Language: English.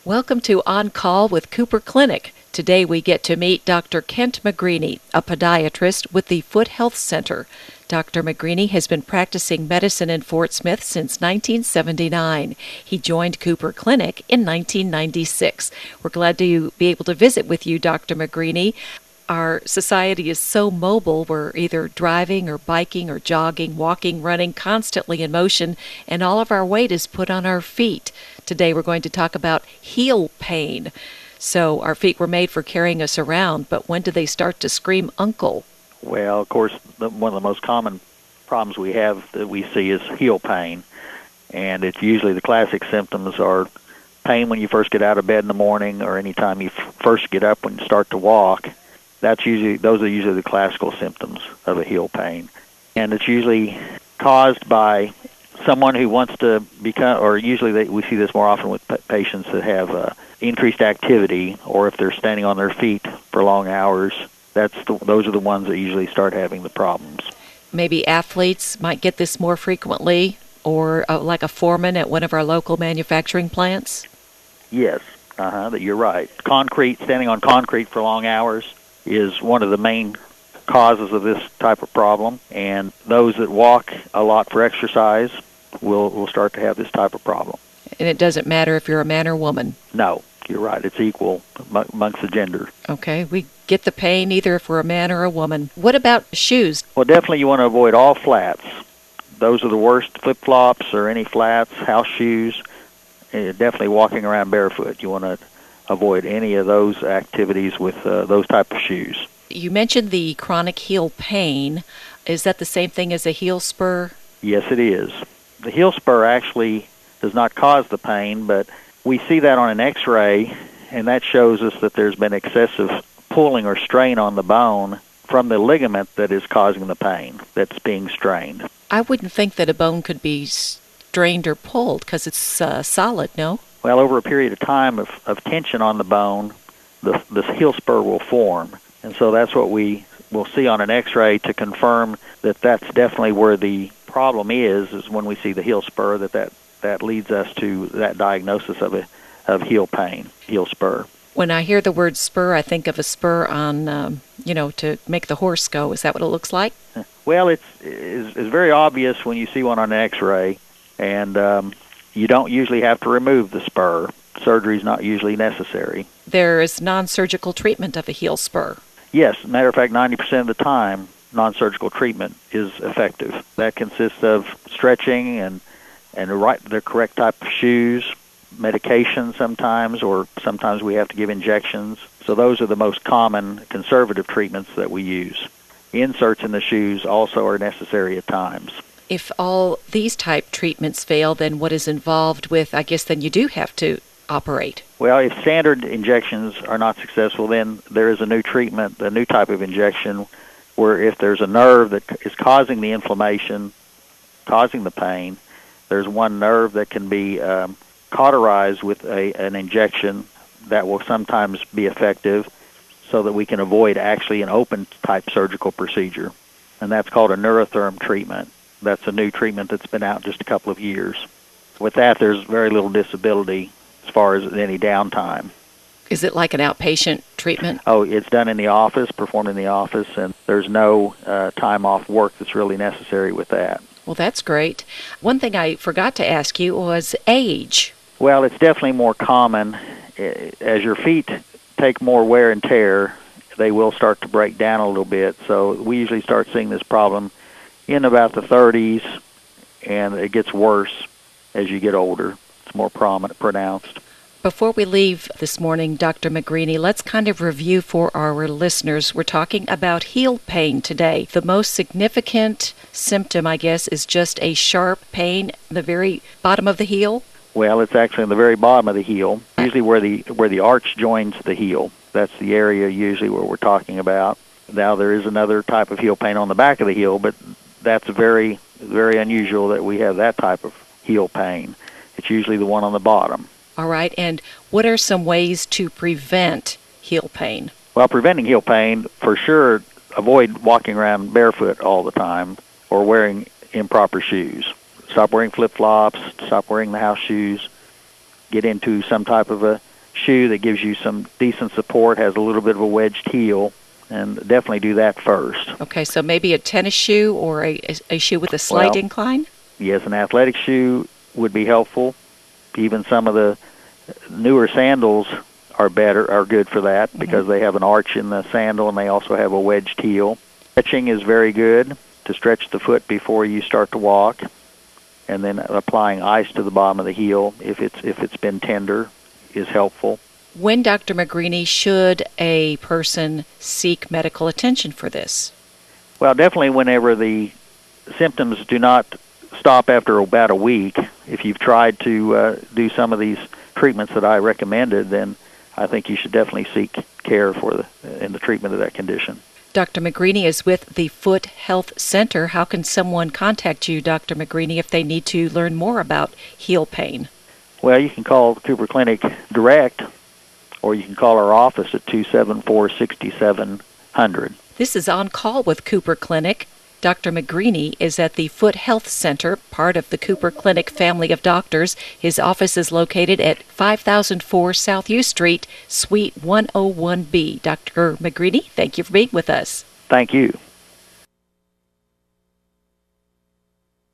Welcome to On Call with Cooper Clinic. Today we get to meet Dr. Kent McGreeny, a podiatrist with the Foot Health Center. Dr. McGreeny has been practicing medicine in Fort Smith since 1979. He joined Cooper Clinic in 1996. We're glad to be able to visit with you, Dr. McGreeny. Our society is so mobile. We're either driving or biking or jogging, walking, running, constantly in motion, and all of our weight is put on our feet. Today we're going to talk about heel pain. So our feet were made for carrying us around, but when do they start to scream uncle? Well, of course, one of the most common problems we have that we see is heel pain. And it's usually the classic symptoms are pain when you first get out of bed in the morning or anytime you first get up when you start to walk. Those are usually the classical symptoms of a heel pain. And it's usually caused by someone who wants to become, or usually we see this more often with patients that have increased activity, or if they're standing on their feet for long hours. Those are the ones that usually start having the problems. Maybe athletes might get this more frequently, or like a foreman at one of our local manufacturing plants? Yes, that you're right. Standing on concrete for long hours is one of the main causes of this type of problem, and those that walk a lot for exercise will start to have this type of problem. And it doesn't matter if you're a man or woman? No, you're right. It's equal amongst the gender. Okay, we get the pain either if we're a man or a woman. What about shoes? Well, definitely you want to avoid all flats. Those are the worst, flip-flops or any flats, house shoes. Definitely walking around barefoot. You want to avoid any of those activities with those type of shoes. You mentioned the chronic heel pain. Is that the same thing as a heel spur? Yes, it is. The heel spur actually does not cause the pain, but we see that on an X-ray, and that shows us that there's been excessive pulling or strain on the bone from the ligament that is causing the pain that's being strained. I wouldn't think that a bone could be strained or pulled because it's solid, no? Well, over a period of time of tension on the bone, the heel spur will form. And so that's what we will see on an X-ray to confirm that that's definitely where the problem is when we see the heel spur, that leads us to that diagnosis of heel pain, heel spur. When I hear the word spur, I think of a spur on, to make the horse go. Is that what it looks like? Well, it's very obvious when you see one on an X-ray, and you don't usually have to remove the spur. Surgery is not usually necessary. There is non-surgical treatment of a heel spur. Yes, matter of fact, 90% of the time, non-surgical treatment is effective. That consists of stretching and the correct type of shoes, medication sometimes, or sometimes we have to give injections. So those are the most common conservative treatments that we use. Inserts in the shoes also are necessary at times. If all these type treatments fail, then what is involved with, I guess then you do have to operate? Well, if standard injections are not successful, then there is a new treatment, a new type of injection, where if there's a nerve that is causing the inflammation, causing the pain, there's one nerve that can be cauterized with an injection that will sometimes be effective so that we can avoid actually an open-type surgical procedure. And that's called a Neurotherm treatment. That's a new treatment that's been out just a couple of years. With that, there's very little disability as far as any downtime. Is it like an outpatient treatment? Oh, it's done in the office, performed in the office, and there's no time off work that's really necessary with that. Well, that's great. One thing I forgot to ask you was age. Well, it's definitely more common. As your feet take more wear and tear, they will start to break down a little bit. So we usually start seeing this problem in about the 30s, and it gets worse as you get older. It's more pronounced. Before we leave this morning, Dr. McGreeny, let's kind of review for our listeners. We're talking about heel pain today. The most significant symptom, I guess, is just a sharp pain in the very bottom of the heel? Well, it's actually in the very bottom of the heel, usually where the arch joins the heel. That's the area usually where we're talking about. Now, there is another type of heel pain on the back of the heel, but that's very, very unusual that we have that type of heel pain. It's usually the one on the bottom. All right, and what are some ways to prevent heel pain? Well, preventing heel pain, for sure, avoid walking around barefoot all the time or wearing improper shoes. Stop wearing flip-flops, stop wearing the house shoes, get into some type of a shoe that gives you some decent support, has a little bit of a wedged heel, and definitely do that first. Okay, so maybe a tennis shoe or a shoe with a slight incline? Yes, an athletic shoe would be helpful. Even some of the newer sandals are good for that because they have an arch in the sandal and they also have a wedged heel. Stretching is very good to stretch the foot before you start to walk, and then applying ice to the bottom of the heel if it's been tender is helpful. When, Dr. Magrini, should a person seek medical attention for this? Well, definitely whenever the symptoms do not stop after about a week. If you've tried to do some of these treatments that I recommended, then I think you should definitely seek care in the treatment of that condition. Dr. Magrini is with the Foot Health Center. How can someone contact you, Dr. Magrini, if they need to learn more about heel pain? Well, you can call the Cooper Clinic direct, or you can call our office at 274-6700. This is On Call with Cooper Clinic. Dr. Magrini is at the Foot Health Center, part of the Cooper Clinic family of doctors. His office is located at 5004 South U Street, Suite 101B. Dr. Magrini, thank you for being with us. Thank you.